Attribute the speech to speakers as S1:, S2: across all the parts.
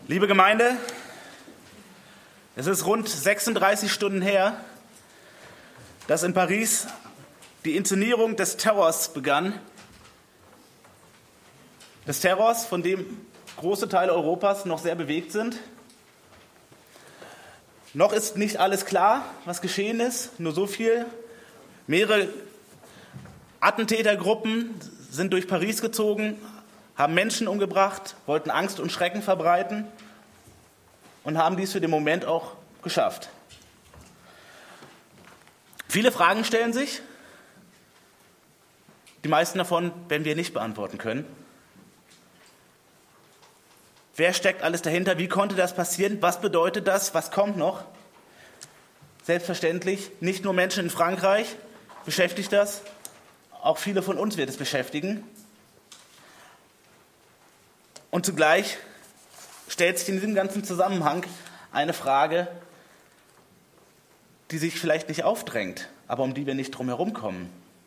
S1: Liebe Gemeinde, es ist rund 36 Stunden her, dass in Paris die Inszenierung des Terrors begann. Des Terrors, von dem große Teile Europas noch sehr bewegt sind. Noch ist nicht alles klar, was geschehen ist, nur so viel. Mehrere Attentätergruppen sind durch Paris gezogen, haben Menschen umgebracht, wollten Angst und Schrecken verbreiten und haben dies für den Moment auch geschafft. Viele Fragen stellen sich. Die meisten davon werden wir nicht beantworten können. Wer steckt alles dahinter? Wie konnte das passieren? Was bedeutet das? Was kommt noch? Selbstverständlich, nicht nur Menschen in Frankreich beschäftigt das, auch viele von uns wird es beschäftigen. Und zugleich stellt sich in diesem ganzen Zusammenhang eine Frage, die sich vielleicht nicht aufdrängt, aber um die wir nicht drum herum kommen.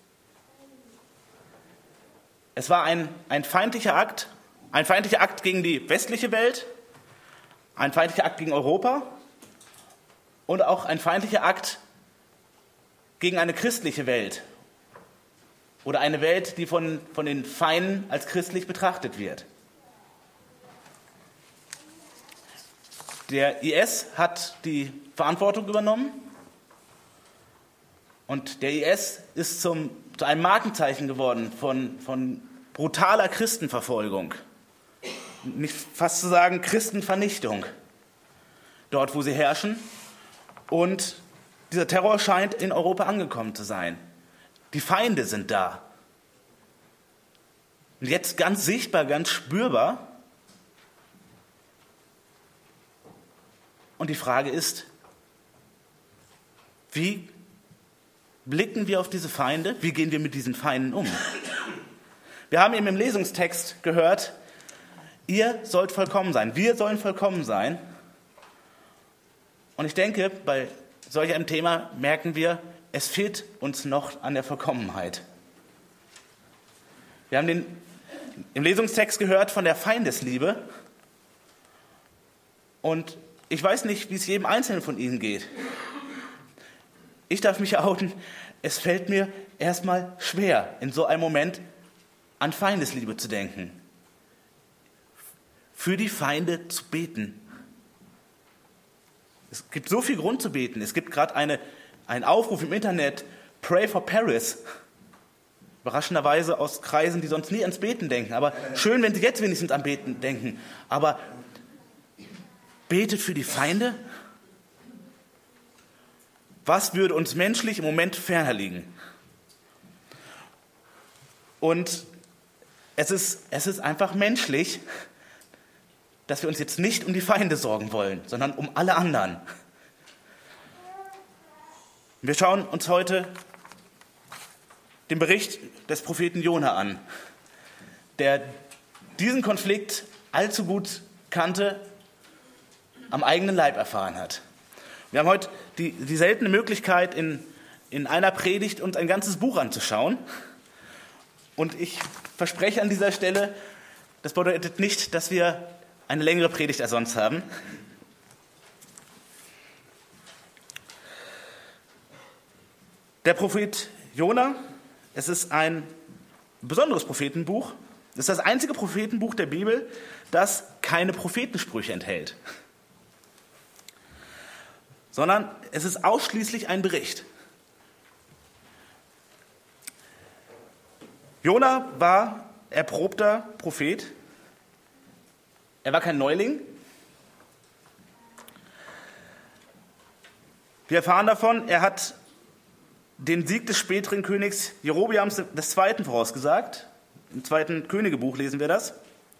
S1: Es war ein feindlicher Akt gegen die westliche Welt, ein feindlicher Akt gegen Europa und auch ein feindlicher Akt gegen eine christliche Welt oder eine Welt, die von den Feinden als christlich betrachtet wird. Der IS hat die Verantwortung übernommen und der IS ist zu einem Markenzeichen geworden von brutaler Christenverfolgung. Nicht fast zu sagen Christenvernichtung, dort wo sie herrschen. Und dieser Terror scheint in Europa angekommen zu sein. Die Feinde sind da. Und jetzt ganz sichtbar, ganz spürbar. Und die Frage ist, wie blicken wir auf diese Feinde? Wie gehen wir mit diesen Feinden um? Wir haben eben im Lesungstext gehört, ihr sollt vollkommen sein, wir sollen vollkommen sein. Und ich denke, bei solch einem Thema merken wir, es fehlt uns noch an der Vollkommenheit. Wir haben im Lesungstext gehört von der Feindesliebe. Und ich weiß nicht, wie es jedem Einzelnen von Ihnen geht. Ich darf mich outen, es fällt mir erstmal schwer, in so einem Moment an Feindesliebe zu denken. Für die Feinde zu beten. Es gibt so viel Grund zu beten. Es gibt gerade einen Aufruf im Internet, Pray for Paris. Überraschenderweise aus Kreisen, die sonst nie ans Beten denken. Aber schön, wenn Sie jetzt wenigstens am Beten denken. Aber betet für die Feinde? Was würde uns menschlich im Moment ferner liegen? Und es ist einfach menschlich, dass wir uns jetzt nicht um die Feinde sorgen wollen, sondern um alle anderen. Wir schauen uns heute den Bericht des Propheten Jona an, der diesen Konflikt allzu gut kannte, am eigenen Leib erfahren hat. Wir haben heute die seltene Möglichkeit, in einer Predigt uns ein ganzes Buch anzuschauen. Und ich verspreche an dieser Stelle, das bedeutet nicht, dass wir eine längere Predigt als sonst haben. Der Prophet Jona, es ist ein besonderes Prophetenbuch. Es ist das einzige Prophetenbuch der Bibel, das keine Prophetensprüche enthält, sondern es ist ausschließlich ein Bericht. Jona war erprobter Prophet. Er war kein Neuling. Wir erfahren davon, er hat den Sieg des späteren Königs Jerobeams II. Vorausgesagt. Im 2. Königebuch lesen wir das.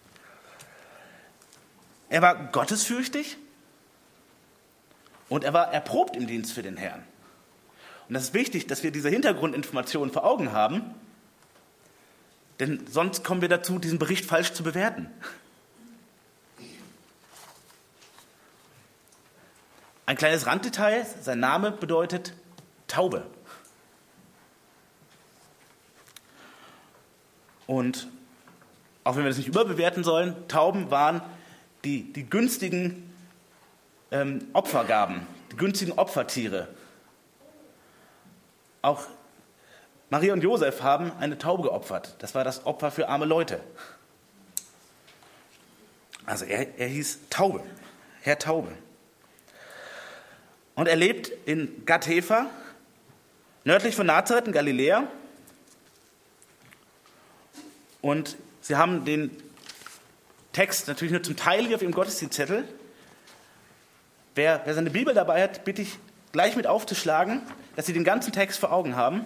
S1: Er war gottesfürchtig und er war erprobt im Dienst für den Herrn. Und das ist wichtig, dass wir diese Hintergrundinformationen vor Augen haben, denn sonst kommen wir dazu, diesen Bericht falsch zu bewerten. Ein kleines Randdetail, sein Name bedeutet Taube. Und auch wenn wir das nicht überbewerten sollen, Tauben waren die günstigen Opfergaben, die günstigen Opfertiere. Auch Maria und Josef haben eine Taube geopfert. Das war das Opfer für arme Leute. Also er hieß Taube, Herr Taube. Und er lebt in Gath-Hefer, nördlich von Nazareth in Galiläa. Und Sie haben den Text natürlich nur zum Teil hier auf Ihrem Gottesdienstzettel. Wer seine Bibel dabei hat, bitte ich gleich mit aufzuschlagen, dass Sie den ganzen Text vor Augen haben.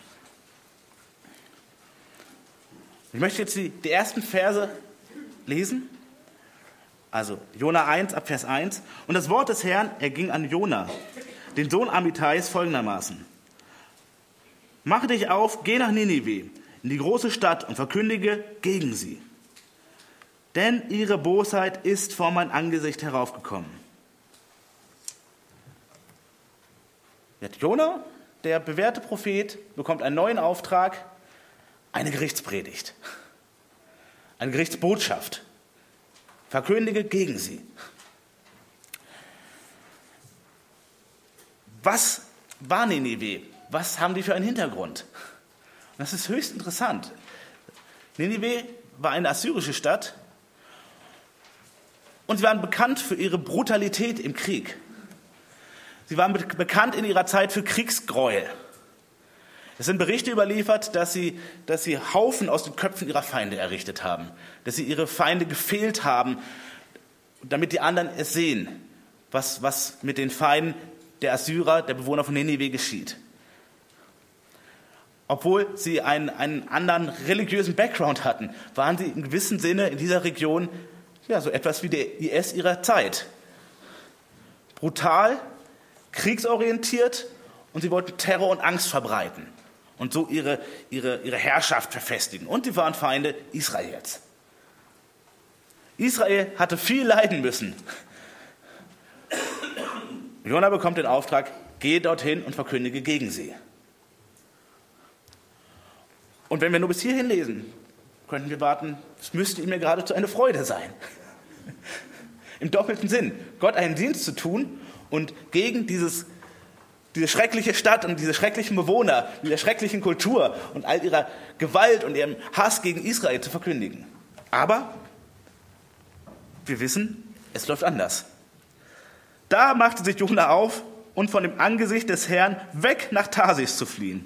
S1: Ich möchte jetzt die ersten Verse lesen. Also Jona 1 ab Vers 1. Und das Wort des Herrn erging an Jona, den Sohn Amittais, folgendermaßen. Mache dich auf, geh nach Ninive, in die große Stadt und verkündige gegen sie. Denn ihre Bosheit ist vor mein Angesicht heraufgekommen. Jetzt Jona, der bewährte Prophet, bekommt einen neuen Auftrag, eine Gerichtspredigt, eine Gerichtsbotschaft. Verkündige gegen sie. Was war Ninive? Was haben die für einen Hintergrund? Das ist höchst interessant. Ninive war eine assyrische Stadt und sie waren bekannt für ihre Brutalität im Krieg. Sie waren bekannt in ihrer Zeit für Kriegsgräuel. Es sind Berichte überliefert, dass sie Haufen aus den Köpfen ihrer Feinde errichtet haben, dass sie ihre Feinde gefehlt haben, damit die anderen es sehen, was mit den Feinden der Assyrer, der Bewohner von Ninive geschieht. Obwohl sie einen anderen religiösen Background hatten, waren sie in gewissem Sinne in dieser Region ja, so etwas wie der IS ihrer Zeit. Brutal, kriegsorientiert und sie wollten Terror und Angst verbreiten und so ihre Herrschaft verfestigen. Und sie waren Feinde Israels. Israel hatte viel leiden müssen. Jona bekommt den Auftrag, geh dorthin und verkündige gegen sie. Und wenn wir nur bis hierhin lesen, könnten wir warten, es müsste ihm ja geradezu eine Freude sein. Im doppelten Sinn, Gott einen Dienst zu tun und gegen diese schreckliche Stadt und diese schrecklichen Bewohner, dieser schrecklichen Kultur und all ihrer Gewalt und ihrem Hass gegen Israel zu verkündigen. Aber wir wissen, es läuft anders. Da machte sich Jona auf, um von dem Angesicht des Herrn weg nach Tarsis zu fliehen.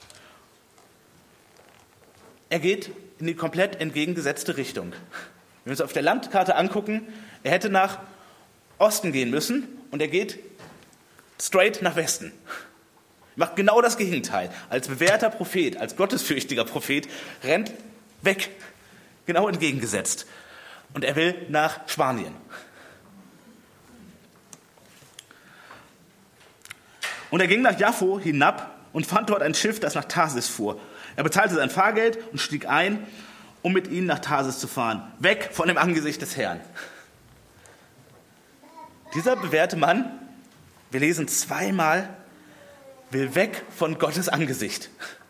S1: Er geht in die komplett entgegengesetzte Richtung. Wenn wir uns auf der Landkarte angucken, er hätte nach Osten gehen müssen und er geht straight nach Westen. Er macht genau das Gegenteil. Als bewährter Prophet, als gottesfürchtiger Prophet, rennt weg, genau entgegengesetzt. Und er will nach Spanien. Und er ging nach Jaffo hinab und fand dort ein Schiff, das nach Tarsis fuhr. Er bezahlte sein Fahrgeld und stieg ein, um mit ihnen nach Tarsis zu fahren. Weg von dem Angesicht des Herrn. Dieser bewährte Mann, wir lesen zweimal, will weg von Gottes Angesicht.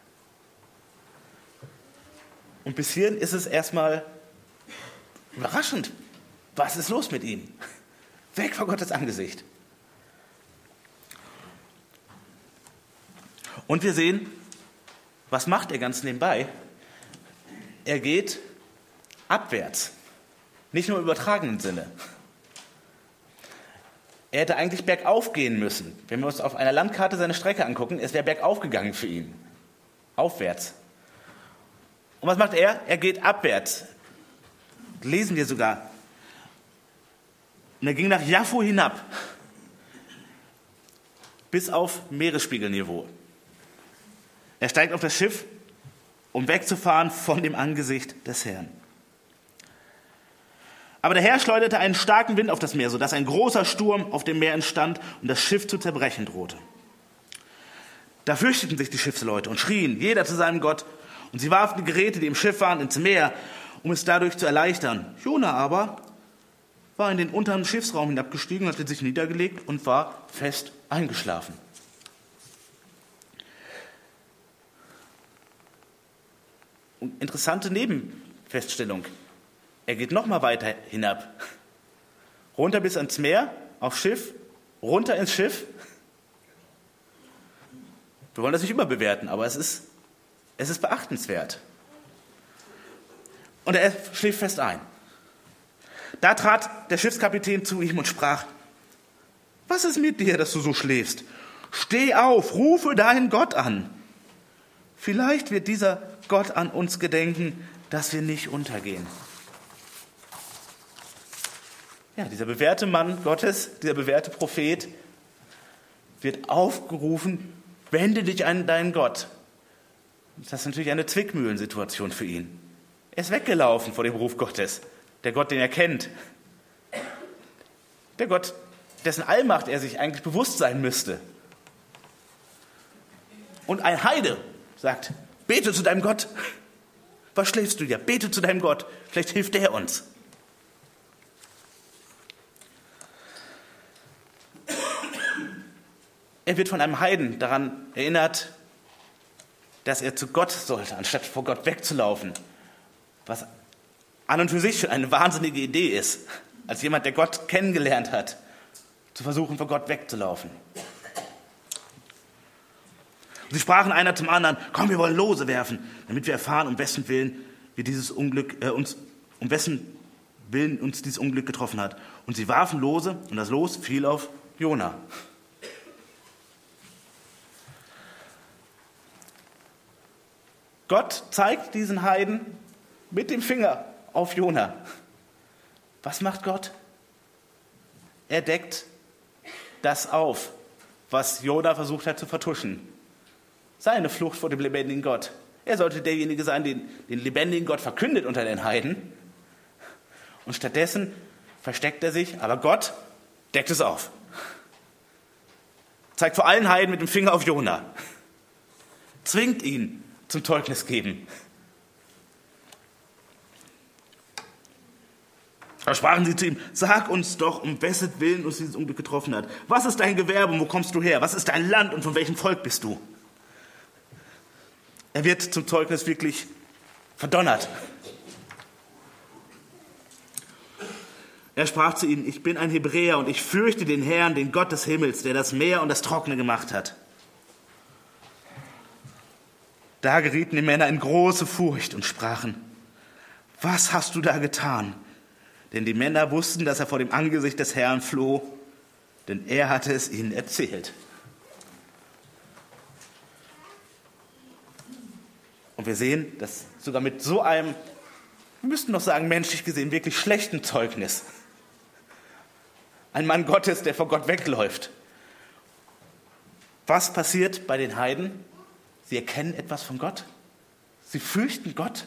S1: Und bis hierhin ist es erstmal überraschend. Was ist los mit ihm? Weg von Gottes Angesicht. Und wir sehen, was macht er ganz nebenbei? Er geht abwärts. Nicht nur im übertragenen Sinne. Er hätte eigentlich bergauf gehen müssen. Wenn wir uns auf einer Landkarte seine Strecke angucken, es wäre bergauf gegangen für ihn. Aufwärts. Und was macht er? Er geht abwärts. Lesen wir sogar. Und er ging nach Jaffo hinab. Bis auf Meeresspiegelniveau. Er steigt auf das Schiff, um wegzufahren von dem Angesicht des Herrn. Aber der Herr schleuderte einen starken Wind auf das Meer, sodass ein großer Sturm auf dem Meer entstand und das Schiff zu zerbrechen drohte. Da fürchteten sich die Schiffsleute und schrien, jeder zu seinem Gott. Und sie warfen die Geräte, die im Schiff waren, ins Meer, um es dadurch zu erleichtern. Jona aber war in den unteren Schiffsraum hinabgestiegen, hatte sich niedergelegt und war fest eingeschlafen. Und interessante Nebenfeststellung. Er geht noch mal weiter hinab. runter bis ans Meer, aufs Schiff, runter ins Schiff. Wir wollen das nicht überbewerten, aber es ist beachtenswert. Und er schläft fest ein. Da trat der Schiffskapitän zu ihm und sprach: Was ist mit dir, dass du so schläfst? Steh auf, rufe deinen Gott an. Vielleicht wird dieser Gott an uns gedenken, dass wir nicht untergehen. Ja, dieser bewährte Mann Gottes, dieser bewährte Prophet wird aufgerufen: Wende dich an deinen Gott. Das ist natürlich eine Zwickmühlensituation für ihn. Er ist weggelaufen vor dem Ruf Gottes. Der Gott, den er kennt. Der Gott, dessen Allmacht er sich eigentlich bewusst sein müsste. Und ein Heide sagt: Bete zu deinem Gott. Was schläfst du ja? Bete zu deinem Gott. Vielleicht hilft er uns. Er wird von einem Heiden daran erinnert, dass er zu Gott sollte, anstatt vor Gott wegzulaufen. Was an und für sich schon eine wahnsinnige Idee ist, als jemand, der Gott kennengelernt hat, zu versuchen, vor Gott wegzulaufen. Und sie sprachen einer zum anderen: Komm, wir wollen Lose werfen, damit wir erfahren, um wessen Willen uns dieses Unglück getroffen hat. Und sie warfen Lose, und das Los fiel auf Jona. Gott zeigt diesen Heiden mit dem Finger auf Jona. Was macht Gott? Er deckt das auf, was Jona versucht hat zu vertuschen. Seine Flucht vor dem lebendigen Gott. Er sollte derjenige sein, den lebendigen Gott verkündet unter den Heiden. Und stattdessen versteckt er sich, aber Gott deckt es auf. Zeigt vor allen Heiden mit dem Finger auf Jona. Zwingt ihn zum Zeugnis geben. Da sprachen sie zu ihm: Sag uns doch, um wessen Willen uns dieses Unglück getroffen hat. Was ist dein Gewerbe und wo kommst du her? Was ist dein Land und von welchem Volk bist du? Er wird zum Zeugnis wirklich verdonnert. Er sprach zu ihnen: Ich bin ein Hebräer und ich fürchte den Herrn, den Gott des Himmels, der das Meer und das Trockene gemacht hat. Da gerieten die Männer in große Furcht und sprachen: Was hast du da getan? Denn die Männer wussten, dass er vor dem Angesicht des Herrn floh, denn er hatte es ihnen erzählt. Und wir sehen, dass sogar mit so einem, wir müssten noch sagen, menschlich gesehen, wirklich schlechten Zeugnis, ein Mann Gottes, der vor Gott wegläuft. Was passiert bei den Heiden? Sie erkennen etwas von Gott. Sie fürchten Gott.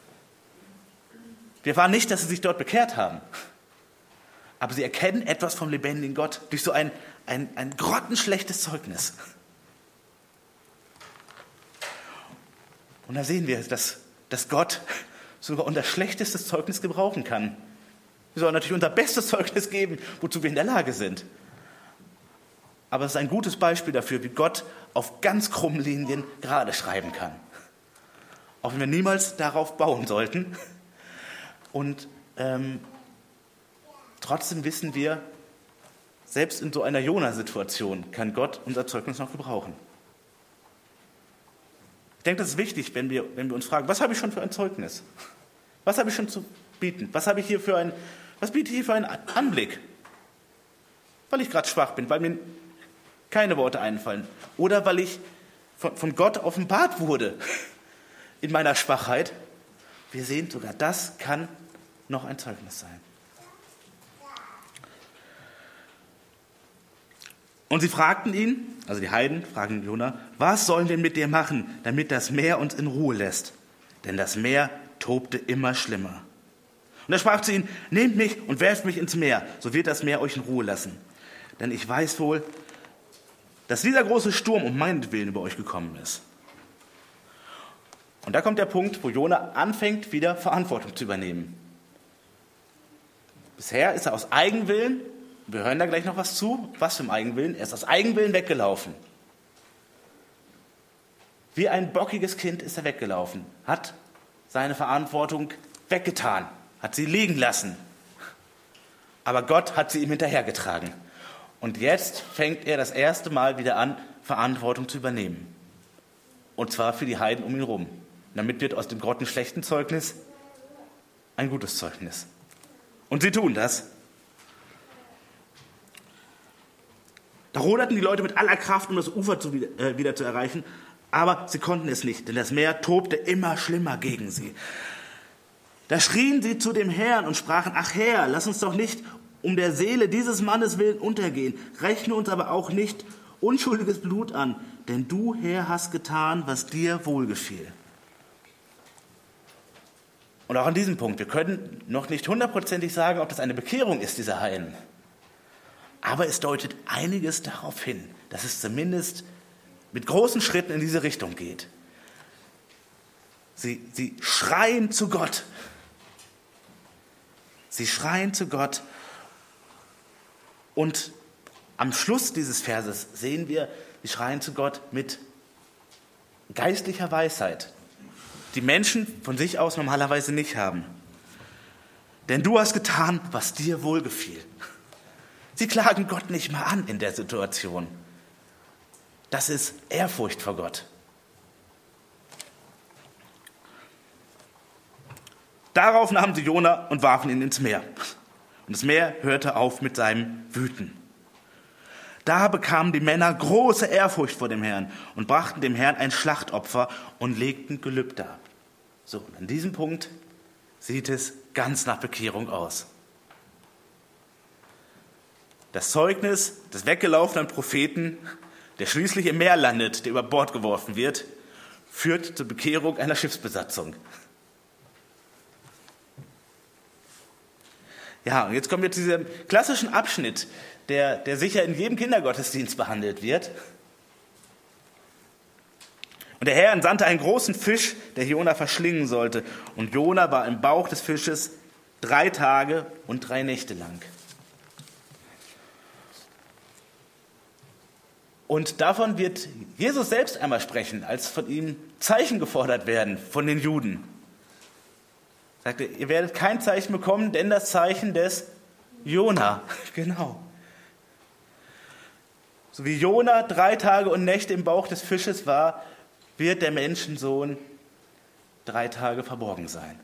S1: Wir erfahren nicht, dass sie sich dort bekehrt haben. Aber sie erkennen etwas vom lebendigen Gott durch so ein grottenschlechtes Zeugnis. Und da sehen wir, dass Gott sogar unser schlechtestes Zeugnis gebrauchen kann. Wir sollen natürlich unser bestes Zeugnis geben, wozu wir in der Lage sind. Aber es ist ein gutes Beispiel dafür, wie Gott auf ganz krummen Linien gerade schreiben kann. Auch wenn wir niemals darauf bauen sollten. Und trotzdem wissen wir, selbst in so einer Jona-Situation kann Gott unser Zeugnis noch gebrauchen. Ich denke, das ist wichtig, wenn wir uns fragen: Was habe ich schon für ein Zeugnis? Was habe ich schon zu bieten? Was biete ich hier für einen Anblick? Weil ich gerade schwach bin, weil mir keine Worte einfallen. Oder weil ich von Gott offenbart wurde in meiner Schwachheit. Wir sehen, sogar das kann noch ein Zeugnis sein. Und sie fragten ihn, also die Heiden fragen Jona: Was sollen wir mit dir machen, damit das Meer uns in Ruhe lässt? Denn das Meer tobte immer schlimmer. Und er sprach zu ihnen: Nehmt mich und werft mich ins Meer, so wird das Meer euch in Ruhe lassen. Denn ich weiß wohl, dass dieser große Sturm um meinetwillen über euch gekommen ist. Und da kommt der Punkt, wo Jona anfängt, wieder Verantwortung zu übernehmen. Bisher ist er aus Eigenwillen, wir hören da gleich noch was zu, was für ein Eigenwillen, er ist aus Eigenwillen weggelaufen. Wie ein bockiges Kind ist er weggelaufen, hat seine Verantwortung weggetan, hat sie liegen lassen. aber Gott hat sie ihm hinterhergetragen. Und jetzt fängt er das erste Mal wieder an, Verantwortung zu übernehmen. Und zwar für die Heiden um ihn herum. Damit wird aus dem grottenschlechten Zeugnis ein gutes Zeugnis. Und sie tun das. Da ruderten die Leute mit aller Kraft, um das Ufer wieder zu erreichen, aber sie konnten es nicht, denn das Meer tobte immer schlimmer gegen sie. Da schrien sie zu dem Herrn und sprachen: Ach Herr, lass uns doch nicht um der Seele dieses Mannes willen untergehen, rechne uns aber auch nicht unschuldiges Blut an, denn du, Herr, hast getan, was dir wohlgefiel. Und auch an diesem Punkt, wir können noch nicht hundertprozentig sagen, ob das eine Bekehrung ist, dieser Heiden. Aber es deutet einiges darauf hin, dass es zumindest mit großen Schritten in diese Richtung geht. Sie schreien zu Gott. Sie schreien zu Gott. Und am Schluss dieses Verses sehen wir, sie schreien zu Gott mit geistlicher Weisheit, die Menschen von sich aus normalerweise nicht haben. Denn du hast getan, was dir wohlgefiel. Sie klagen Gott nicht mal an in der Situation. Das ist Ehrfurcht vor Gott. Darauf nahmen sie Jona und warfen ihn ins Meer. Und das Meer hörte auf mit seinem Wüten. Da bekamen die Männer große Ehrfurcht vor dem Herrn und brachten dem Herrn ein Schlachtopfer und legten Gelübde ab. So, und an diesem Punkt sieht es ganz nach Bekehrung aus. Das Zeugnis des weggelaufenen Propheten, der schließlich im Meer landet, der über Bord geworfen wird, führt zur Bekehrung einer Schiffsbesatzung. Ja, und jetzt kommen wir zu diesem klassischen Abschnitt, der sicher in jedem Kindergottesdienst behandelt wird. Und der Herr entsandte einen großen Fisch, der Jona verschlingen sollte. Und Jona war im Bauch des Fisches 3 Tage und 3 Nächte lang. Und davon wird Jesus selbst einmal sprechen, als von ihm Zeichen gefordert werden von den Juden. Er sagte, ihr werdet kein Zeichen bekommen, denn das Zeichen des Jona. Genau. So wie Jona 3 Tage und Nächte im Bauch des Fisches war, wird der Menschensohn 3 Tage verborgen sein.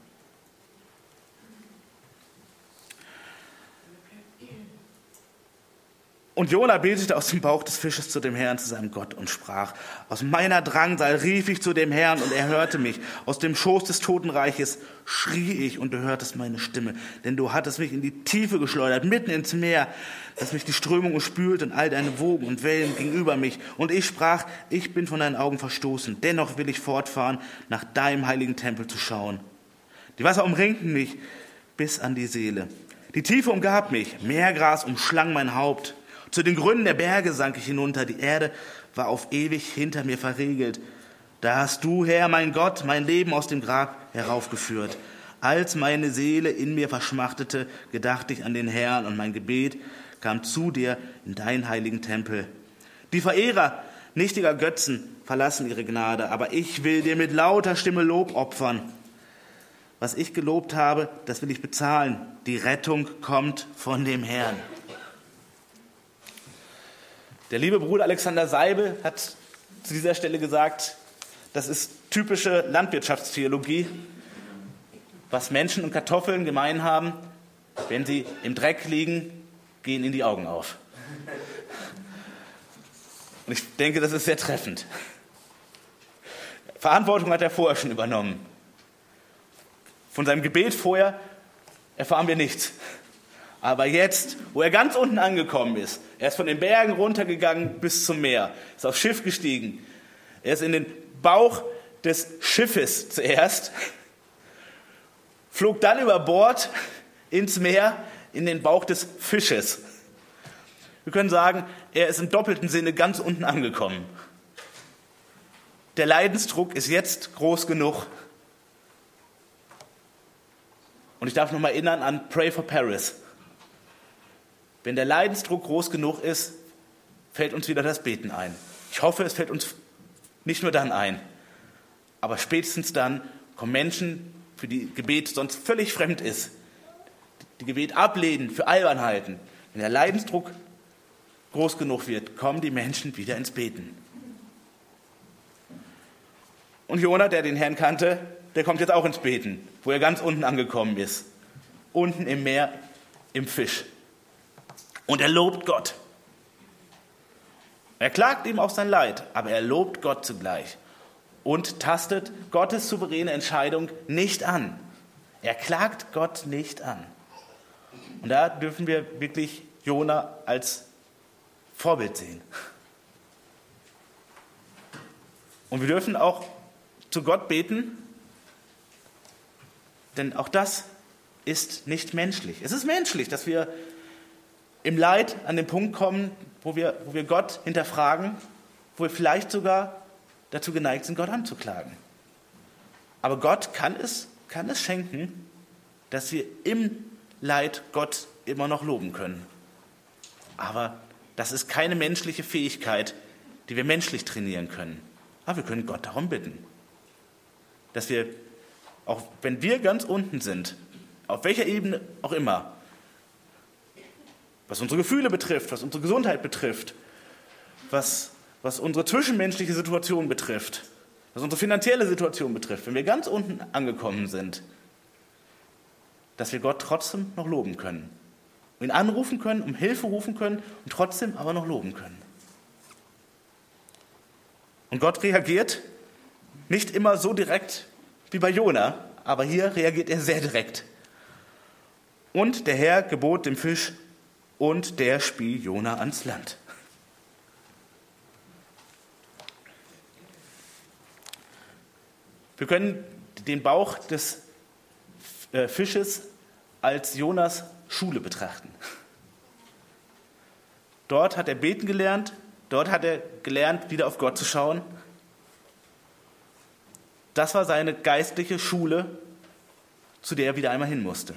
S1: Und Jona betete aus dem Bauch des Fisches zu dem Herrn, zu seinem Gott, und sprach: Aus meiner Drangsal rief ich zu dem Herrn, und er hörte mich. Aus dem Schoß des Totenreiches schrie ich, und du hörtest meine Stimme. Denn du hattest mich in die Tiefe geschleudert, mitten ins Meer, dass mich die Strömung umspült, und all deine Wogen und Wellen gegenüber mich. Und ich sprach: Ich bin von deinen Augen verstoßen. Dennoch will ich fortfahren, nach deinem heiligen Tempel zu schauen. Die Wasser umringten mich bis an die Seele. Die Tiefe umgab mich, Meergras umschlang mein Haupt. Zu den Gründen der Berge sank ich hinunter, die Erde war auf ewig hinter mir verriegelt. Da hast du, Herr, mein Gott, mein Leben aus dem Grab heraufgeführt. Als meine Seele in mir verschmachtete, gedachte ich an den Herrn, und mein Gebet kam zu dir in deinen heiligen Tempel. Die Verehrer nichtiger Götzen verlassen ihre Gnade, aber ich will dir mit lauter Stimme Lob opfern. Was ich gelobt habe, das will ich bezahlen. Die Rettung kommt von dem Herrn. Der liebe Bruder Alexander Seibel hat zu dieser Stelle gesagt, das ist typische Landwirtschaftstheologie. Was Menschen und Kartoffeln gemein haben, wenn sie im Dreck liegen, gehen ihnen die Augen auf. Und ich denke, das ist sehr treffend. Verantwortung hat er vorher schon übernommen. Von seinem Gebet vorher erfahren wir nichts. Aber jetzt, wo er ganz unten angekommen ist, er ist von den Bergen runtergegangen bis zum Meer, ist aufs Schiff gestiegen, er ist in den Bauch des Schiffes zuerst, flog dann über Bord ins Meer, in den Bauch des Fisches. Wir können sagen, er ist im doppelten Sinne ganz unten angekommen. Der Leidensdruck ist jetzt groß genug. Und ich darf nochmal erinnern an Pray for Paris. Wenn der Leidensdruck groß genug ist, fällt uns wieder das Beten ein. Ich hoffe, es fällt uns nicht nur dann ein, aber spätestens dann kommen Menschen, für die Gebet sonst völlig fremd ist, die Gebet ablehnen für Albernheiten, wenn der Leidensdruck groß genug wird, kommen die Menschen wieder ins Beten. Und Jona, der den Herrn kannte, der kommt jetzt auch ins Beten, wo er ganz unten angekommen ist. Unten im Meer, im Fisch. Und er lobt Gott. Er klagt ihm auch sein Leid, aber er lobt Gott zugleich und tastet Gottes souveräne Entscheidung nicht an. Er klagt Gott nicht an. Und da dürfen wir wirklich Jona als Vorbild sehen. Und wir dürfen auch zu Gott beten, denn auch das ist nicht menschlich. Es ist menschlich, dass wir im Leid an den Punkt kommen, wo wir Gott hinterfragen, wo wir vielleicht sogar dazu geneigt sind, Gott anzuklagen. Aber Gott kann es schenken, dass wir im Leid Gott immer noch loben können. Aber das ist keine menschliche Fähigkeit, die wir menschlich trainieren können. Aber wir können Gott darum bitten, dass wir, auch wenn wir ganz unten sind, auf welcher Ebene auch immer, was unsere Gefühle betrifft, was unsere Gesundheit betrifft, was unsere zwischenmenschliche Situation betrifft, was unsere finanzielle Situation betrifft, wenn wir ganz unten angekommen sind, dass wir Gott trotzdem noch loben können. Ihn anrufen können, um Hilfe rufen können und trotzdem aber noch loben können. Und Gott reagiert nicht immer so direkt wie bei Jona, aber hier reagiert er sehr direkt. Und der Herr gebot dem Fisch, und der spie Jona ans Land. Wir können den Bauch des Fisches als Jonas Schule betrachten. Dort hat er beten gelernt, dort hat er gelernt, wieder auf Gott zu schauen. Das war seine geistliche Schule, zu der er wieder einmal hin musste.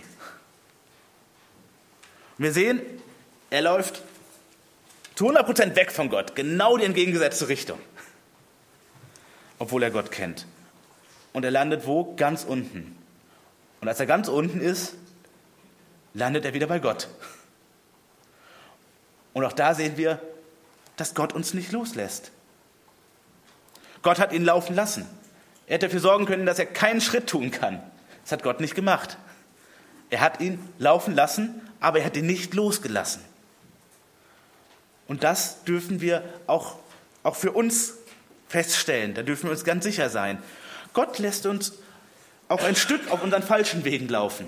S1: Und wir sehen, er läuft zu 100% weg von Gott, genau die entgegengesetzte Richtung, obwohl er Gott kennt. Und er landet wo? Ganz unten. Und als er ganz unten ist, landet er wieder bei Gott. Und auch da sehen wir, dass Gott uns nicht loslässt. Gott hat ihn laufen lassen. Er hätte dafür sorgen können, dass er keinen Schritt tun kann. Das hat Gott nicht gemacht. Er hat ihn laufen lassen, aber er hat ihn nicht losgelassen. Und das dürfen wir auch für uns feststellen. Da dürfen wir uns ganz sicher sein. Gott lässt uns auch ein Stück auf unseren falschen Wegen laufen.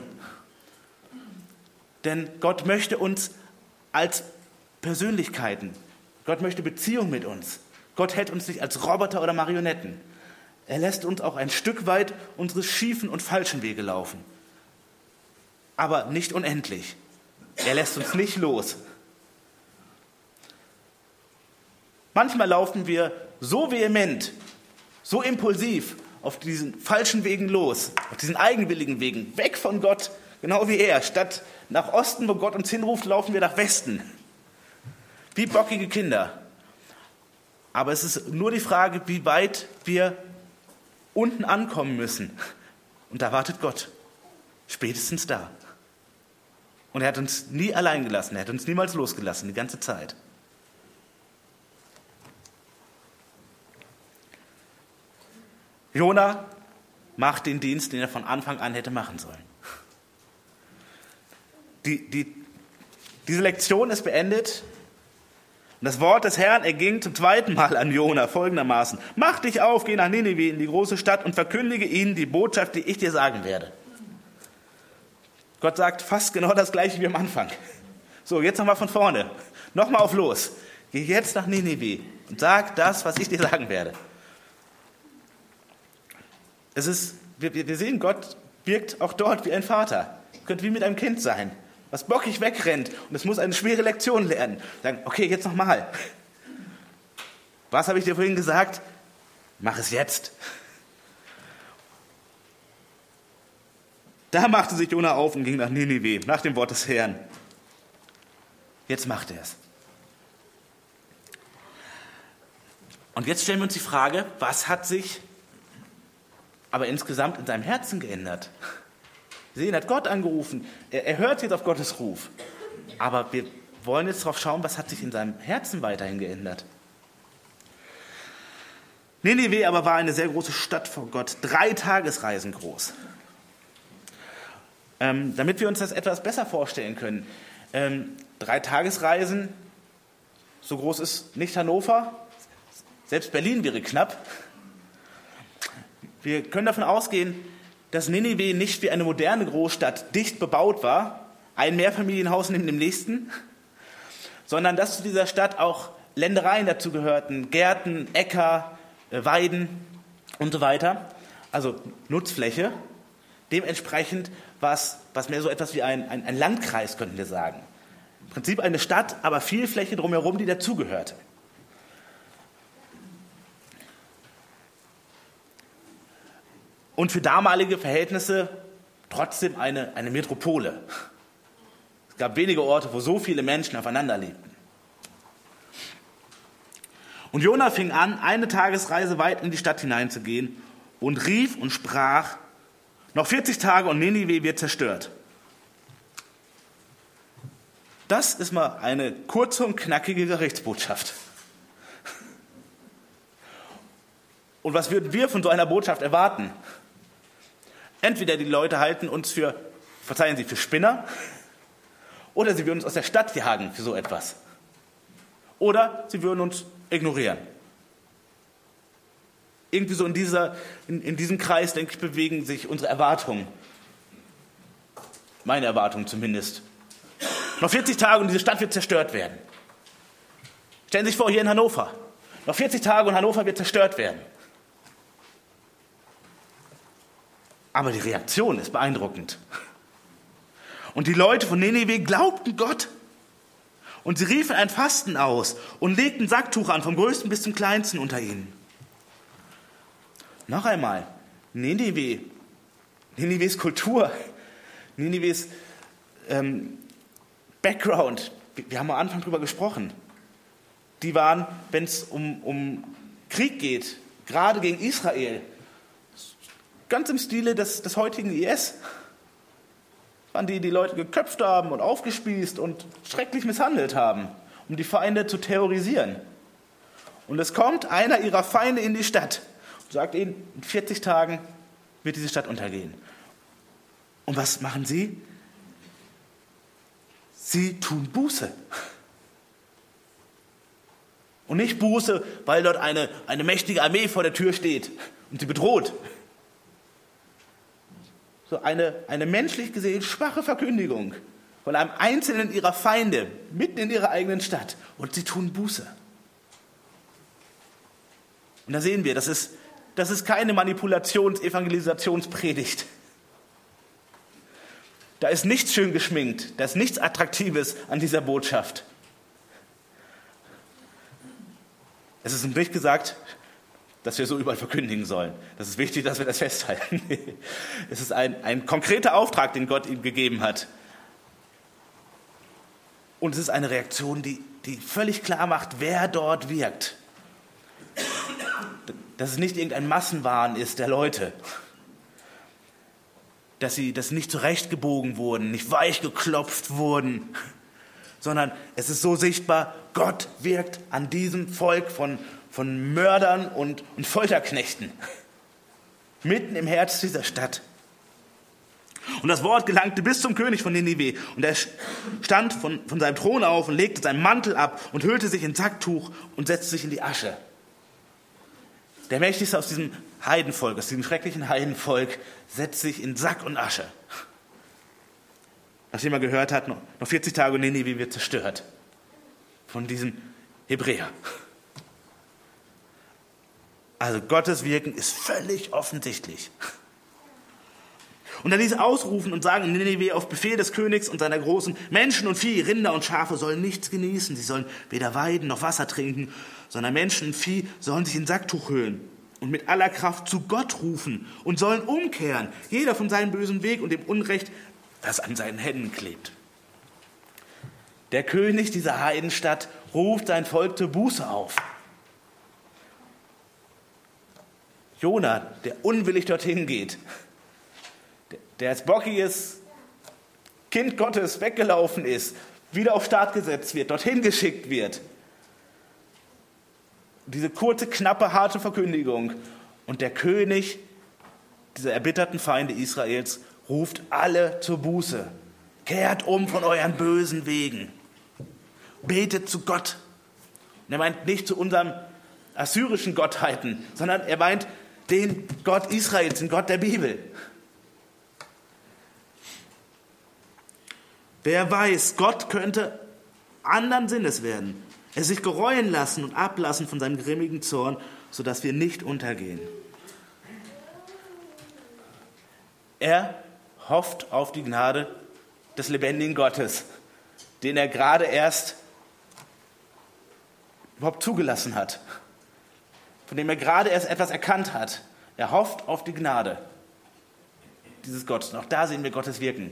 S1: Denn Gott möchte uns als Persönlichkeiten, Gott möchte Beziehung mit uns. Gott hält uns nicht als Roboter oder Marionetten. Er lässt uns auch ein Stück weit unsere schiefen und falschen Wege laufen. Aber nicht unendlich. Er lässt uns nicht los. Manchmal laufen wir so vehement, so impulsiv auf diesen falschen Wegen los, auf diesen eigenwilligen Wegen, weg von Gott, genau wie er. Statt nach Osten, wo Gott uns hinruft, laufen wir nach Westen. Wie bockige Kinder. Aber es ist nur die Frage, wie weit wir unten ankommen müssen. Und da wartet Gott. Spätestens da. Und er hat uns nie allein gelassen. Er hat uns niemals losgelassen, die ganze Zeit. Jona macht den Dienst, den er von Anfang an hätte machen sollen. Diese Lektion ist beendet. Und das Wort des Herrn erging zum zweiten Mal an Jona folgendermaßen: Mach dich auf, geh nach Ninive in die große Stadt und verkündige ihnen die Botschaft, die ich dir sagen werde. Gott sagt fast genau das Gleiche wie am Anfang. So, jetzt nochmal von vorne. Nochmal auf los. Geh jetzt nach Ninive und sag das, was ich dir sagen werde. Wir sehen, Gott wirkt auch dort wie ein Vater. Könnte wie mit einem Kind sein, was bockig wegrennt und es muss eine schwere Lektion lernen. Sagen, okay, jetzt nochmal. Was habe ich dir vorhin gesagt? Mach es jetzt. Da machte sich Jona auf und ging nach Ninive, nach dem Wort des Herrn. Jetzt macht er es. Und jetzt stellen wir uns die Frage, was hat sich aber insgesamt in seinem Herzen geändert? Wir sehen, er hat Gott angerufen. Er hört jetzt auf Gottes Ruf. Aber wir wollen jetzt darauf schauen, was hat sich in seinem Herzen weiterhin geändert. Ninive aber war eine sehr große Stadt vor Gott, 3 Tagesreisen groß. Damit wir uns das etwas besser vorstellen können. 3 Tagesreisen, so groß ist nicht Hannover, selbst Berlin wäre knapp. Wir können davon ausgehen, dass Ninive nicht wie eine moderne Großstadt dicht bebaut war, ein Mehrfamilienhaus neben dem nächsten, sondern dass zu dieser Stadt auch Ländereien dazu gehörten, Gärten, Äcker, Weiden und so weiter, also Nutzfläche. Dementsprechend war es mehr so etwas wie ein Landkreis, könnten wir sagen. Im Prinzip eine Stadt, aber viel Fläche drumherum, die dazugehörte. Und für damalige Verhältnisse trotzdem eine Metropole. Es gab wenige Orte, wo so viele Menschen aufeinander lebten. Und Jona fing an, eine Tagesreise weit in die Stadt hineinzugehen und rief und sprach: Noch 40 Tage und Ninive wird zerstört. Das ist mal eine kurze und knackige Gerichtsbotschaft. Und was würden wir von so einer Botschaft erwarten? Entweder die Leute halten uns für Spinner, oder sie würden uns aus der Stadt jagen für so etwas. Oder sie würden uns ignorieren. Irgendwie so in diesem Kreis, denke ich, bewegen sich unsere Erwartungen. Meine Erwartungen zumindest. Noch 40 Tage und diese Stadt wird zerstört werden. Stellen Sie sich vor, hier in Hannover. Noch 40 Tage und Hannover wird zerstört werden. Aber die Reaktion ist beeindruckend. Und die Leute von Ninive glaubten Gott. Und sie riefen ein Fasten aus und legten Sacktuch an, vom Größten bis zum Kleinsten unter ihnen. Noch einmal, Ninives Kultur, Ninives Background, wir haben am Anfang drüber gesprochen, die waren, wenn es um Krieg geht, gerade gegen Israel, ganz im Stile des heutigen IS, waren die Leute geköpft haben und aufgespießt und schrecklich misshandelt haben, um die Feinde zu terrorisieren. Und es kommt einer ihrer Feinde in die Stadt und sagt ihnen, in 40 Tagen wird diese Stadt untergehen. Und was machen sie? Sie tun Buße. Und nicht Buße, weil dort eine mächtige Armee vor der Tür steht und sie bedroht. So eine menschlich gesehen schwache Verkündigung von einem einzelnen ihrer Feinde mitten in ihrer eigenen Stadt. Und sie tun Buße. Und da sehen wir, das ist keine Manipulations-Evangelisationspredigt. Da ist nichts schön geschminkt, da ist nichts Attraktives an dieser Botschaft. Es ist uns nicht gesagt, dass wir so überall verkündigen sollen. Das ist wichtig, dass wir das festhalten. Es ist ein konkreter Auftrag, den Gott ihm gegeben hat. Und es ist eine Reaktion, die völlig klar macht, wer dort wirkt. Dass es nicht irgendein Massenwahn ist der Leute. Dass sie nicht zurechtgebogen wurden, nicht weich geklopft wurden, sondern es ist so sichtbar, Gott wirkt an diesem Volk von Mördern und Folterknechten, mitten im Herz dieser Stadt. Und das Wort gelangte bis zum König von Ninive, und er stand von seinem Thron auf und legte seinen Mantel ab und hüllte sich in Sacktuch und setzte sich in die Asche. Der Mächtigste aus diesem Heidenvolk, aus diesem schrecklichen Heidenvolk, setzt sich in Sack und Asche. Nachdem er gehört hat, noch 40 Tage und Ninive wird zerstört von diesem Hebräer. Also Gottes Wirken ist völlig offensichtlich. Und dann ließ er ausrufen und sagen in Ninive auf Befehl des Königs und seiner Großen: Menschen und Vieh, Rinder und Schafe sollen nichts genießen. Sie sollen weder weiden noch Wasser trinken, sondern Menschen und Vieh sollen sich in Sacktuch hüllen und mit aller Kraft zu Gott rufen und sollen umkehren, jeder von seinem bösen Weg und dem Unrecht, das an seinen Händen klebt. Der König dieser Heidenstadt ruft sein Volk zur Buße auf. Jona, der unwillig dorthin geht, der als bockiges Kind Gottes weggelaufen ist, wieder auf Start gesetzt wird, dorthin geschickt wird. Diese kurze, knappe, harte Verkündigung. Und der König dieser erbitterten Feinde Israels ruft alle zur Buße. Kehrt um von euren bösen Wegen. Betet zu Gott. Und er meint nicht zu unseren assyrischen Gottheiten, sondern er meint den Gott Israels, den Gott der Bibel. Wer weiß, Gott könnte anderen Sinnes werden, er sich gereuen lassen und ablassen von seinem grimmigen Zorn, sodass wir nicht untergehen. Er hofft auf die Gnade des lebendigen Gottes, den er gerade erst überhaupt zugelassen hat, von dem er gerade erst etwas erkannt hat. Er hofft auf die Gnade dieses Gottes. Und auch da sehen wir Gottes Wirken.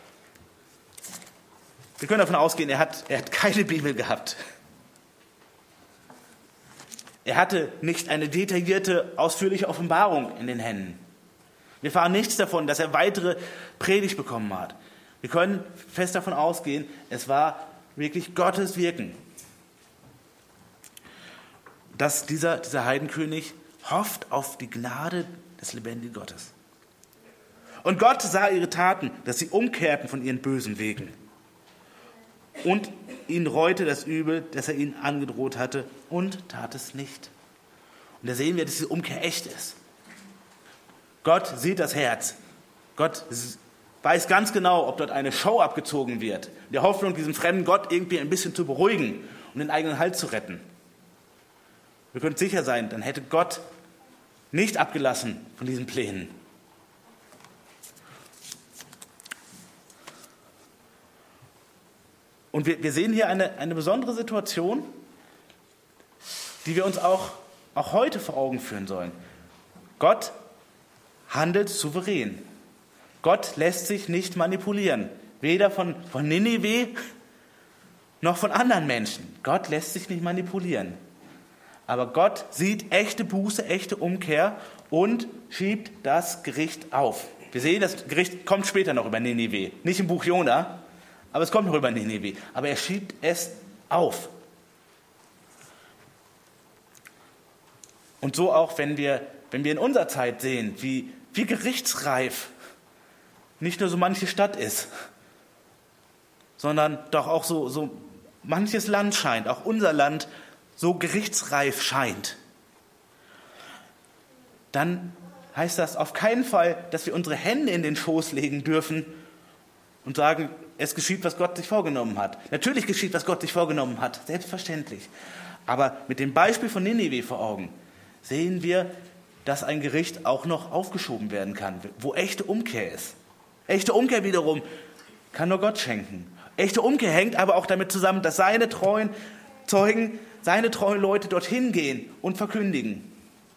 S1: Wir können davon ausgehen, er hat keine Bibel gehabt. Er hatte nicht eine detaillierte, ausführliche Offenbarung in den Händen. Wir erfahren nichts davon, dass er weitere Predigt bekommen hat. Wir können fest davon ausgehen, es war wirklich Gottes Wirken. Dass dieser Heidenkönig hofft auf die Gnade des lebendigen Gottes. Und Gott sah ihre Taten, dass sie umkehrten von ihren bösen Wegen. Und ihn reute das Übel, das er ihnen angedroht hatte, und tat es nicht. Und da sehen wir, dass diese Umkehr echt ist. Gott sieht das Herz. Gott weiß ganz genau, ob dort eine Show abgezogen wird. In der Hoffnung, diesen fremden Gott irgendwie ein bisschen zu beruhigen und den eigenen Halt zu retten. Wir können sicher sein, dann hätte Gott nicht abgelassen von diesen Plänen. Und wir sehen hier eine besondere Situation, die wir uns auch heute vor Augen führen sollen. Gott handelt souverän. Gott lässt sich nicht manipulieren. Weder von Ninive noch von anderen Menschen. Gott lässt sich nicht manipulieren. Aber Gott sieht echte Buße, echte Umkehr und schiebt das Gericht auf. Wir sehen, das Gericht kommt später noch über Ninive. Nicht im Buch Jona, aber es kommt noch über Ninive. Aber er schiebt es auf. Und so auch, wenn wir in unserer Zeit sehen, wie gerichtsreif nicht nur so manche Stadt ist, sondern doch auch so manches Land scheint, auch unser Land so gerichtsreif scheint, dann heißt das auf keinen Fall, dass wir unsere Hände in den Schoß legen dürfen und sagen, es geschieht, was Gott sich vorgenommen hat. Natürlich geschieht, was Gott sich vorgenommen hat, selbstverständlich. Aber mit dem Beispiel von Ninive vor Augen sehen wir, dass ein Gericht auch noch aufgeschoben werden kann, wo echte Umkehr ist. Echte Umkehr wiederum kann nur Gott schenken. Echte Umkehr hängt aber auch damit zusammen, dass seine treuen Zeugen, seine treuen Leute dorthin gehen und verkündigen.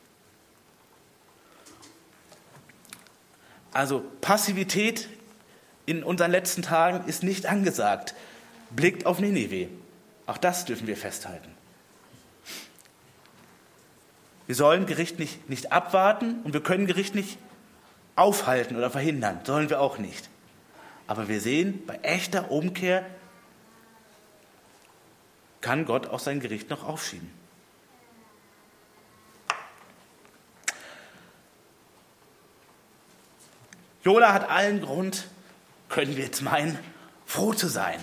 S1: Also Passivität in unseren letzten Tagen ist nicht angesagt. Blickt auf Ninive. Auch das dürfen wir festhalten. Wir sollen Gericht nicht abwarten und wir können Gericht nicht aufhalten oder verhindern. Sollen wir auch nicht. Aber wir sehen, bei echter Umkehr kann Gott auch sein Gericht noch aufschieben. Jona hat allen Grund, können wir jetzt meinen, froh zu sein.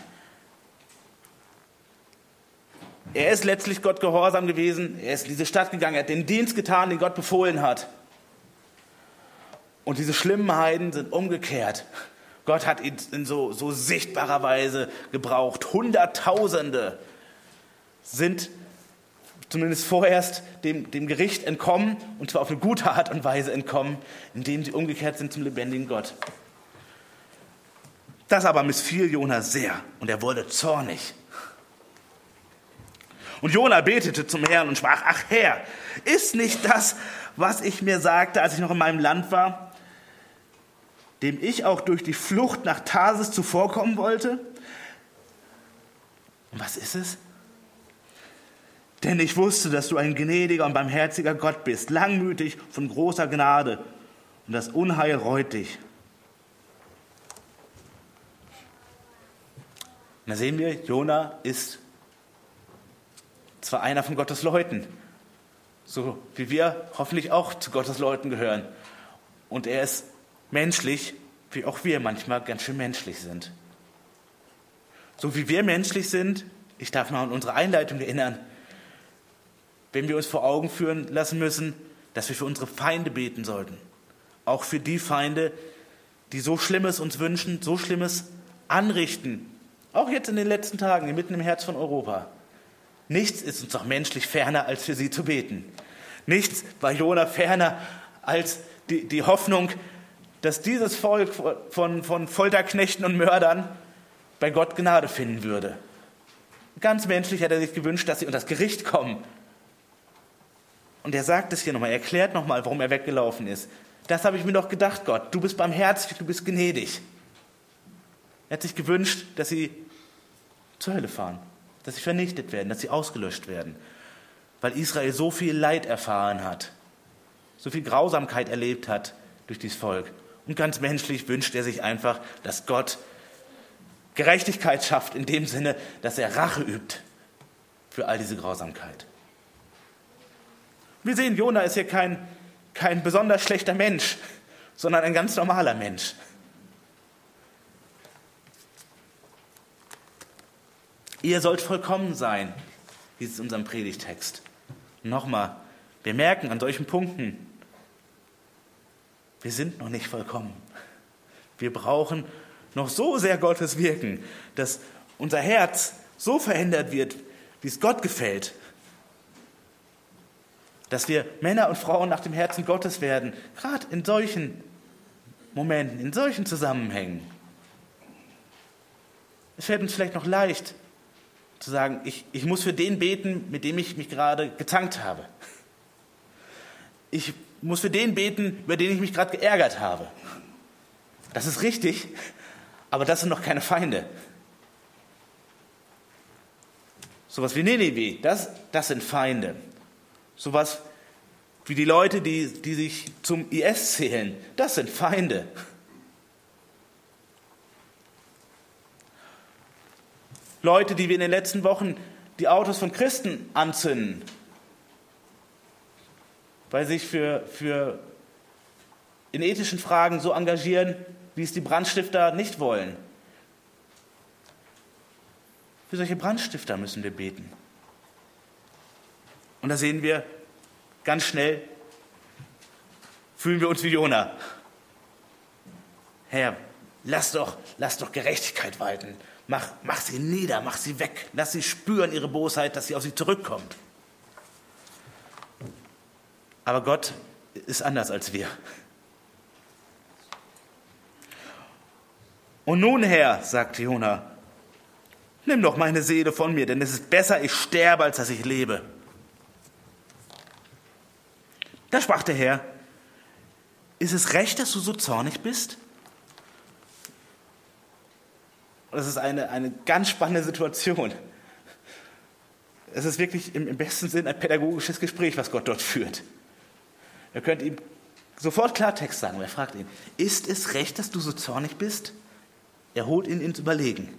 S1: Er ist letztlich Gott gehorsam gewesen, er ist in diese Stadt gegangen, er hat den Dienst getan, den Gott befohlen hat. Und diese schlimmen Heiden sind umgekehrt. Gott hat ihn in so sichtbarer Weise gebraucht. Hunderttausende sind zumindest vorerst dem Gericht entkommen, und zwar auf eine gute Art und Weise entkommen, indem sie umgekehrt sind zum lebendigen Gott. Das aber missfiel Jona sehr und er wurde zornig. Und Jona betete zum Herrn und sprach: Ach Herr, ist nicht das, was ich mir sagte, als ich noch in meinem Land war, dem ich auch durch die Flucht nach Tarsis zuvorkommen wollte? Und was ist es? Denn ich wusste, dass du ein gnädiger und barmherziger Gott bist, langmütig, von großer Gnade, und das Unheil reut dich. da sehen wir, Jona ist zwar einer von Gottes Leuten, so wie wir hoffentlich auch zu Gottes Leuten gehören. Und er ist menschlich, wie auch wir manchmal ganz schön menschlich sind. So wie wir menschlich sind, ich darf noch an unsere Einleitung erinnern, wenn wir uns vor Augen führen lassen müssen, dass wir für unsere Feinde beten sollten. Auch für die Feinde, die so Schlimmes uns wünschen, so Schlimmes anrichten. Auch jetzt in den letzten Tagen, mitten im Herz von Europa. Nichts ist uns doch menschlich ferner, als für sie zu beten. Nichts war Jona ferner als die Hoffnung, dass dieses Volk von Folterknechten und Mördern bei Gott Gnade finden würde. Ganz menschlich hat er sich gewünscht, dass sie unter das Gericht kommen. Und er sagt es hier nochmal, er erklärt nochmal, warum er weggelaufen ist. Das habe ich mir doch gedacht, Gott, du bist barmherzig, du bist gnädig. Er hat sich gewünscht, dass sie zur Hölle fahren, dass sie vernichtet werden, dass sie ausgelöscht werden, weil Israel so viel Leid erfahren hat, so viel Grausamkeit erlebt hat durch dieses Volk. Und ganz menschlich wünscht er sich einfach, dass Gott Gerechtigkeit schafft, in dem Sinne, dass er Rache übt für all diese Grausamkeit. Wir sehen, Jona ist hier kein besonders schlechter Mensch, sondern ein ganz normaler Mensch. Ihr sollt vollkommen sein, hieß es in unserem Predigtext. Nochmal, wir merken an solchen Punkten, wir sind noch nicht vollkommen. Wir brauchen noch so sehr Gottes Wirken, dass unser Herz so verändert wird, wie es Gott gefällt. Dass wir Männer und Frauen nach dem Herzen Gottes werden, gerade in solchen Momenten, in solchen Zusammenhängen. Es fällt uns vielleicht noch leicht zu sagen, ich muss für den beten, mit dem ich mich gerade gezankt habe. Ich muss für den beten, über den ich mich gerade geärgert habe. Das ist richtig, aber das sind noch keine Feinde. Sowas wie Ninive, das sind Feinde. Sowas wie die Leute, die sich zum IS zählen, das sind Feinde. Leute, die wir in den letzten Wochen die Autos von Christen anzünden, weil sie sich in ethischen Fragen so engagieren, wie es die Brandstifter nicht wollen. Für solche Brandstifter müssen wir beten. Und da sehen wir ganz schnell, fühlen wir uns wie Jona. Herr, lass doch Gerechtigkeit walten. Mach sie nieder, mach sie weg. Lass sie spüren ihre Bosheit, dass sie auf sie zurückkommt. Aber Gott ist anders als wir. Und nun, Herr, sagt Jona, nimm doch meine Seele von mir, denn es ist besser, ich sterbe, als dass ich lebe. Da sprach der Herr, ist es recht, dass du so zornig bist? Das ist eine ganz spannende Situation. Es ist wirklich im besten Sinn ein pädagogisches Gespräch, was Gott dort führt. Ihr könnt ihm sofort Klartext sagen. Er fragt ihn, ist es recht, dass du so zornig bist? Er holt ihn ins Überlegen.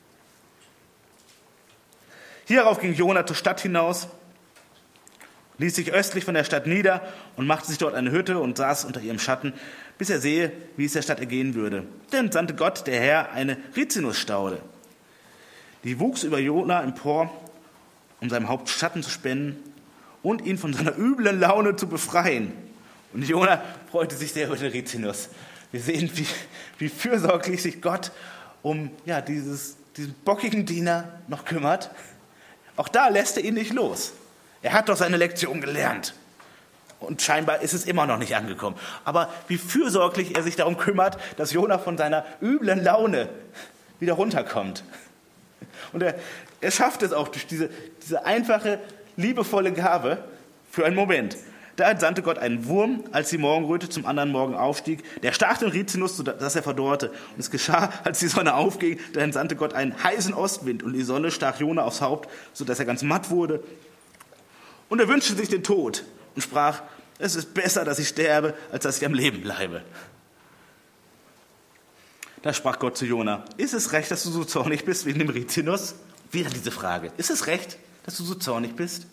S1: Hierauf ging Jona zur Stadt hinaus, ließ sich östlich von der Stadt nieder und machte sich dort eine Hütte und saß unter ihrem Schatten, bis er sehe, wie es der Stadt ergehen würde. Dann sandte Gott, der Herr, eine Rizinusstaude. Die wuchs über Jona empor, um seinem Haupt Schatten zu spenden und ihn von seiner üblen Laune zu befreien. Und Jona freute sich sehr über den Rizinus. Wir sehen, wie fürsorglich sich Gott um diesen bockigen Diener noch kümmert. Auch da lässt er ihn nicht los. Er hat doch seine Lektion gelernt. Und scheinbar ist es immer noch nicht angekommen. Aber wie fürsorglich er sich darum kümmert, dass Jona von seiner üblen Laune wieder runterkommt. Und er schafft es auch durch diese einfache, liebevolle Gabe für einen Moment. Da entsandte Gott einen Wurm, als die Morgenröte zum anderen Morgen aufstieg. Der stach den Rizinus, sodass er verdorrte. Und es geschah, als die Sonne aufging, da entsandte Gott einen heißen Ostwind. Und die Sonne stach Jona aufs Haupt, sodass er ganz matt wurde. Und er wünschte sich den Tod und sprach, es ist besser, dass ich sterbe, als dass ich am Leben bleibe. Da sprach Gott zu Jona: Ist es recht, dass du so zornig bist wegen dem Rizinus? Wieder diese Frage. Ist es recht, dass du so zornig bist?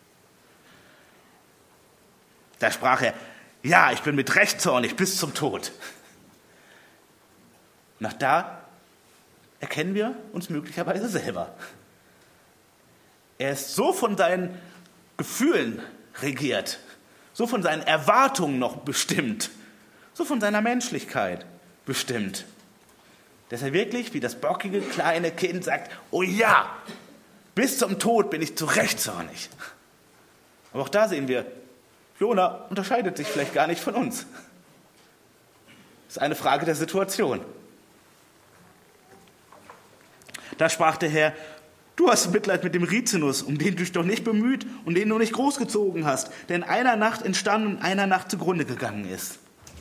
S1: Da sprach er: Ja, ich bin mit Recht zornig bis zum Tod. Nach da erkennen wir uns möglicherweise selber. Er ist so von seinen Gefühlen regiert, so von seinen Erwartungen noch bestimmt, so von seiner Menschlichkeit bestimmt, dass er wirklich wie das bockige kleine Kind sagt: Oh ja, bis zum Tod bin ich zu Recht zornig. Aber auch da sehen wir, Jona unterscheidet sich vielleicht gar nicht von uns. Das ist eine Frage der Situation. Da sprach der Herr: Du hast Mitleid mit dem Rizinus, um den du dich doch nicht bemüht und den du nicht großgezogen hast, der in einer Nacht entstanden und einer Nacht zugrunde gegangen ist.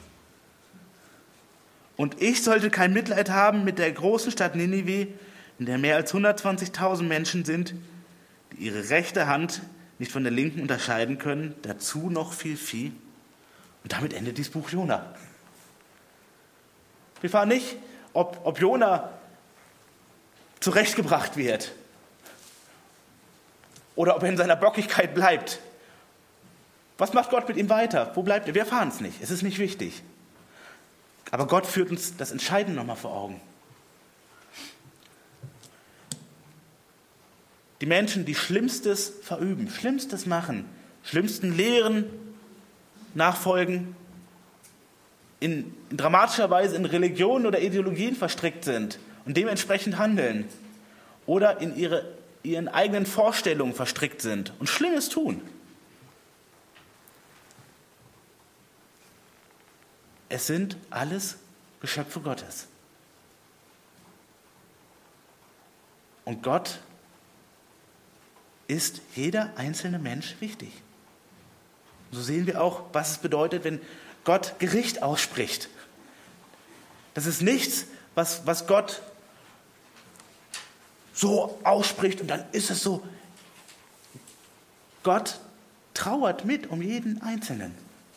S1: Und ich sollte kein Mitleid haben mit der großen Stadt Ninive, in der mehr als 120.000 Menschen sind, die ihre rechte Hand nicht von der linken unterscheiden können, dazu noch viel Vieh. Und damit endet dieses Buch Jona. Wir erfahren nicht, ob Jona zurechtgebracht wird oder ob er in seiner Bockigkeit bleibt. Was macht Gott mit ihm weiter? Wo bleibt er? Wir erfahren es nicht. Es ist nicht wichtig. Aber Gott führt uns das Entscheidende nochmal vor Augen. Die Menschen, die Schlimmstes verüben, Schlimmstes machen, schlimmsten Lehren nachfolgen, in dramatischer Weise in Religionen oder Ideologien verstrickt sind und dementsprechend handeln oder in ihren eigenen Vorstellungen verstrickt sind und Schlimmes tun. Es sind alles Geschöpfe Gottes. Und Gott ist jeder einzelne Mensch wichtig. So sehen wir auch, was es bedeutet, wenn Gott Gericht ausspricht. Das ist nichts, was Gott so ausspricht und dann ist es so. Gott trauert mit um jeden Einzelnen.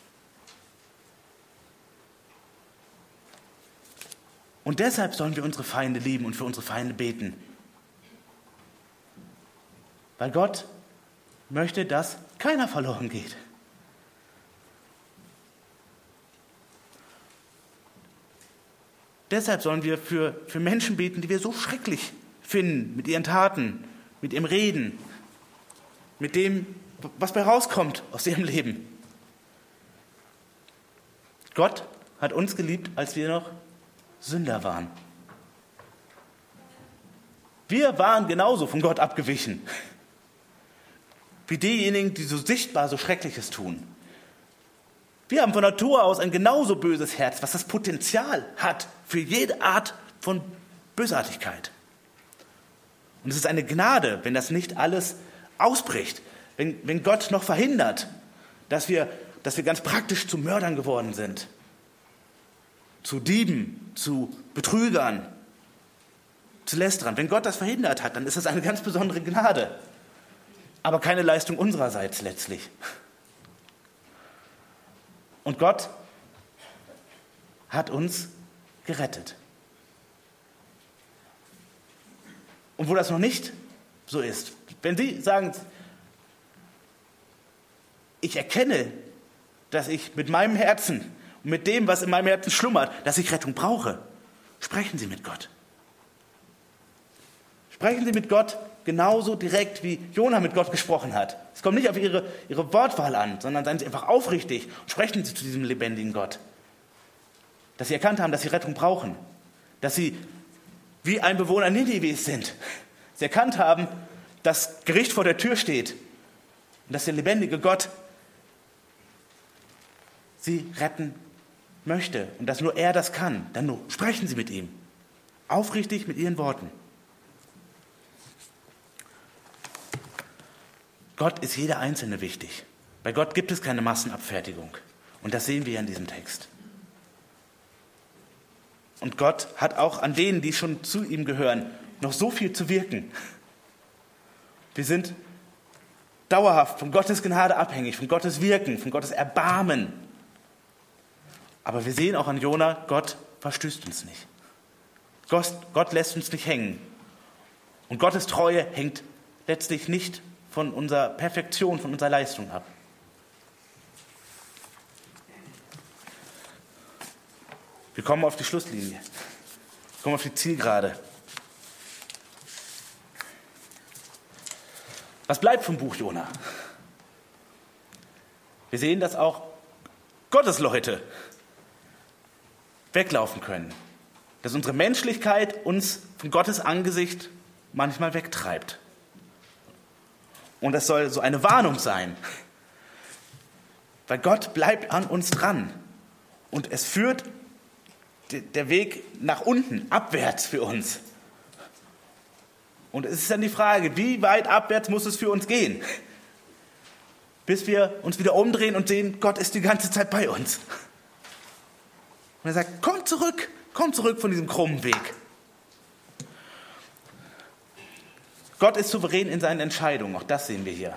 S1: Und deshalb sollen wir unsere Feinde lieben und für unsere Feinde beten. Weil Gott möchte, dass keiner verloren geht. Deshalb sollen wir für Menschen beten, die wir so schrecklich finden, mit ihren Taten, mit ihrem Reden, mit dem, was bei rauskommt aus ihrem Leben. Gott hat uns geliebt, als wir noch Sünder waren. Wir waren genauso von Gott abgewichen, wie diejenigen, die so sichtbar so Schreckliches tun. Wir haben von Natur aus ein genauso böses Herz, was das Potenzial hat für jede Art von Bösartigkeit. Und es ist eine Gnade, wenn das nicht alles ausbricht, wenn Gott noch verhindert, dass wir ganz praktisch zu Mördern geworden sind, zu Dieben, zu Betrügern, zu Lästerern. Wenn Gott das verhindert hat, dann ist das eine ganz besondere Gnade, aber keine Leistung unsererseits letztlich. Und Gott hat uns gerettet. Und wo das noch nicht so ist, wenn Sie sagen, ich erkenne, dass ich mit meinem Herzen und mit dem, was in meinem Herzen schlummert, dass ich Rettung brauche, sprechen Sie mit Gott. Sprechen Sie mit Gott genauso direkt, wie Jona mit Gott gesprochen hat. Es kommt nicht auf Ihre Wortwahl an, sondern seien Sie einfach aufrichtig und sprechen Sie zu diesem lebendigen Gott. Dass Sie erkannt haben, dass Sie Rettung brauchen. Dass Sie wie ein Bewohner Ninives sind. Sie erkannt haben, dass Gericht vor der Tür steht und dass der lebendige Gott Sie retten möchte und dass nur er das kann. Dann nur sprechen Sie mit ihm. Aufrichtig mit Ihren Worten. Gott ist jeder Einzelne wichtig. Bei Gott gibt es keine Massenabfertigung. Und das sehen wir ja in diesem Text. Und Gott hat auch an denen, die schon zu ihm gehören, noch so viel zu wirken. Wir sind dauerhaft von Gottes Gnade abhängig, von Gottes Wirken, von Gottes Erbarmen. Aber wir sehen auch an Jona, Gott verstößt uns nicht. Gott lässt uns nicht hängen. Und Gottes Treue hängt letztlich nicht von unserer Perfektion, von unserer Leistung ab. Wir kommen auf die Schlusslinie. Wir kommen auf die Zielgerade. Was bleibt vom Buch Jona? Wir sehen, dass auch Gottes Leute weglaufen können. Dass unsere Menschlichkeit uns von Gottes Angesicht manchmal wegtreibt. Und das soll so eine Warnung sein. Weil Gott bleibt an uns dran. Und es führt der Weg nach unten, abwärts für uns. Und es ist dann die Frage, wie weit abwärts muss es für uns gehen? Bis wir uns wieder umdrehen und sehen, Gott ist die ganze Zeit bei uns. Und er sagt, komm zurück von diesem krummen Weg. Gott ist souverän in seinen Entscheidungen, auch das sehen wir hier.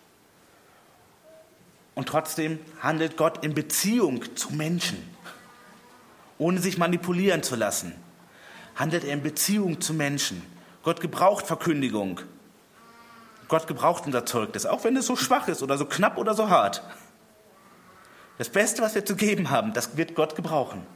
S1: Und trotzdem handelt Gott in Beziehung zu Menschen, ohne sich manipulieren zu lassen. Handelt er in Beziehung zu Menschen. Gott gebraucht Verkündigung. Gott gebraucht unser Zeugnis, auch wenn es so schwach ist oder so knapp oder so hart. Das Beste, was wir zu geben haben, das wird Gott gebrauchen.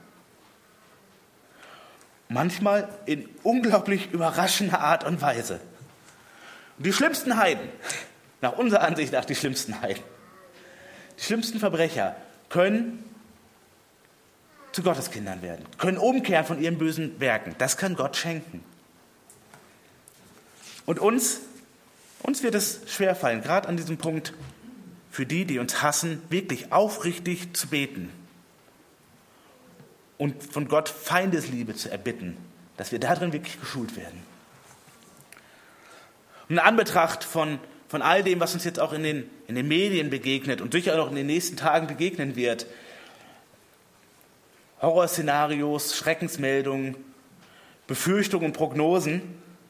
S1: Manchmal in unglaublich überraschender Art und Weise. Und die schlimmsten Heiden, nach unserer Ansicht nach die schlimmsten Heiden, die schlimmsten Verbrecher können zu Gotteskindern werden, können umkehren von ihren bösen Werken. Das kann Gott schenken. Und uns wird es schwerfallen, gerade an diesem Punkt, für die uns hassen, wirklich aufrichtig zu beten und von Gott Feindesliebe zu erbitten, dass wir darin wirklich geschult werden. Und in Anbetracht von all dem, was uns jetzt auch in den Medien begegnet und sicher auch in den nächsten Tagen begegnen wird, Horrorszenarios, Schreckensmeldungen, Befürchtungen und Prognosen,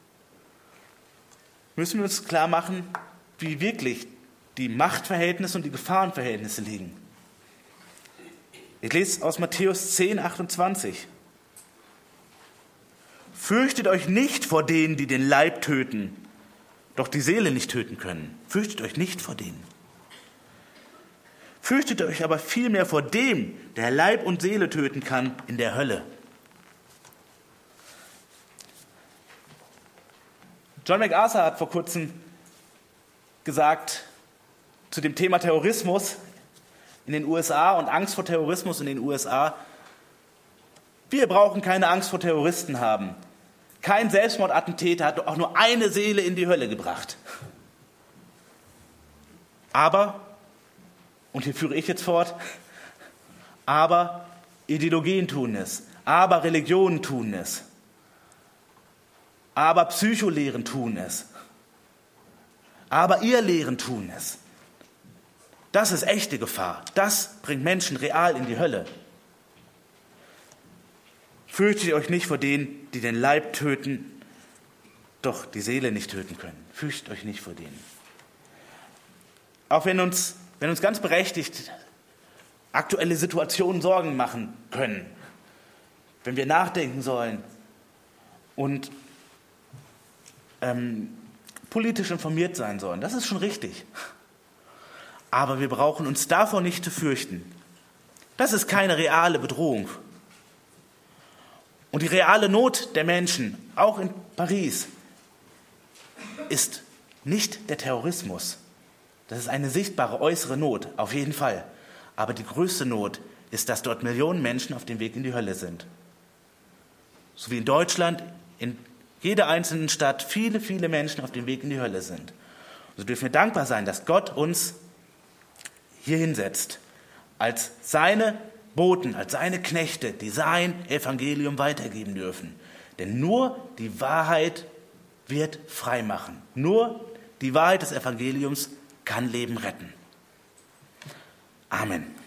S1: müssen wir uns klar machen, wie wirklich die Machtverhältnisse und die Gefahrenverhältnisse liegen. Ich lese aus Matthäus 10, 28. Fürchtet euch nicht vor denen, die den Leib töten, doch die Seele nicht töten können. Fürchtet euch nicht vor denen. Fürchtet euch aber vielmehr vor dem, der Leib und Seele töten kann in der Hölle. John MacArthur hat vor kurzem gesagt zu dem Thema Terrorismus in den USA und Angst vor Terrorismus in den USA: Wir brauchen keine Angst vor Terroristen haben. Kein Selbstmordattentäter hat auch nur eine Seele in die Hölle gebracht. Aber, und hier führe ich jetzt fort, aber Ideologien tun es, aber Religionen tun es, aber Psycholehren tun es, aber Irrlehren tun es. Das ist echte Gefahr. Das bringt Menschen real in die Hölle. Fürchtet euch nicht vor denen, die den Leib töten, doch die Seele nicht töten können. Fürchtet euch nicht vor denen. Auch wenn uns ganz berechtigt aktuelle Situationen Sorgen machen können, wenn wir nachdenken sollen und politisch informiert sein sollen, das ist schon richtig. Aber wir brauchen uns davor nicht zu fürchten. Das ist keine reale Bedrohung. Und die reale Not der Menschen, auch in Paris, ist nicht der Terrorismus. Das ist eine sichtbare äußere Not, auf jeden Fall. Aber die größte Not ist, dass dort Millionen Menschen auf dem Weg in die Hölle sind. So wie in Deutschland, in jeder einzelnen Stadt viele, viele Menschen auf dem Weg in die Hölle sind. So dürfen wir dankbar sein, dass Gott uns hier hinsetzt, als seine Boten, als seine Knechte, die sein Evangelium weitergeben dürfen. Denn nur die Wahrheit wird frei machen. Nur die Wahrheit des Evangeliums kann Leben retten. Amen.